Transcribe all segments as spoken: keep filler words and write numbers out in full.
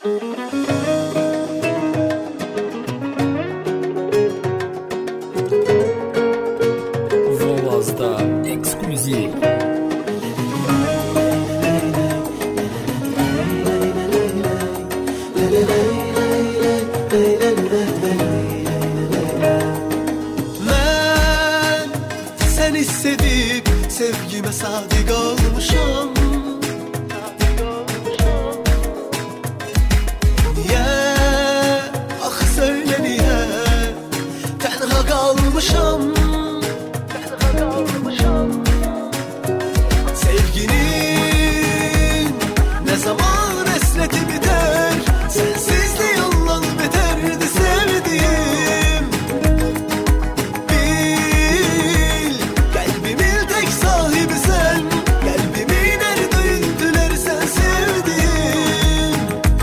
Volazda ekskluziv. Ben sen hissedip sevgime sadık olmuşum. Niye, ah söyle niye tenha kalmışım. Sevginin ne zaman esneti biter, sensizliği ondan beterdi sevdiğim. Bil, kalbimin tek sahibi sen, kalbimin her duyuntuları sen sevdiğim.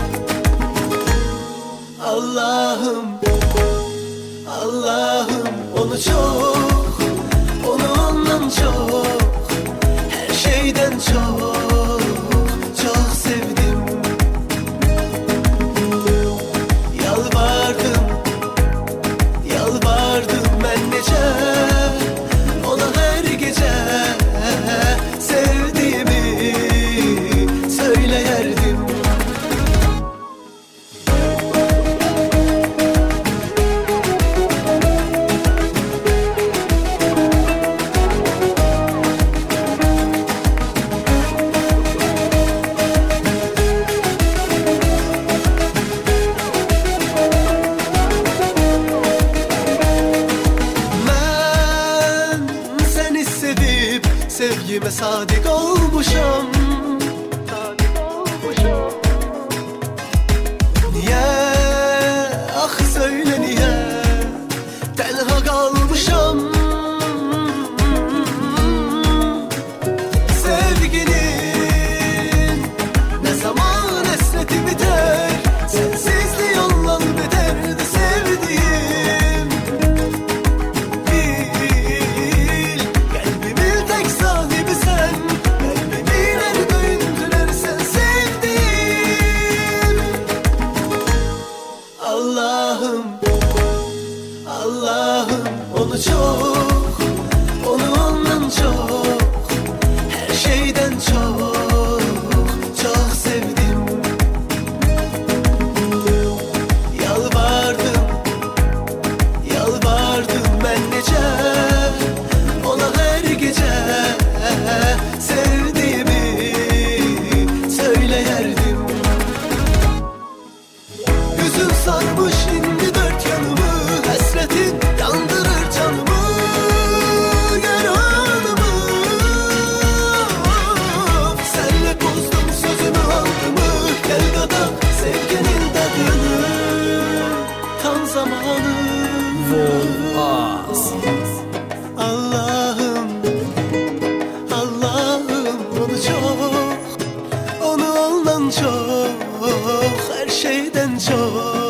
Allah'ım, Allah'ım onu çok, onu ondan çok, her şeyden çok, çok sevdim. Yalvardım, yalvardım ben nece, ona her gece sevdiğimi söyleyerdim. Sevgime sadık olmuşum. Niye, ah söyle niye tenha kalmışım. Sevginin ne zaman esneti biter, sensizliği ondan beterdi sevdiğim. Allah'ım, Allah'ım onu çok, onu ondan çok, her şeyden çok, çok sevdim. Yalvardım, yalvardım ben nece, ona her gece sevdiğimi söyleyerdim. Gözüm sarmış şimdi dört yanımı, hasretin yandırır canımı, yaranımı. Senle bozdum sözümü aldımı, gel dadan sevginin tadını, tam zamanı. Volaz. Allah'ım, Allah'ım onu çok, onu ondan çok, her şeyden çok.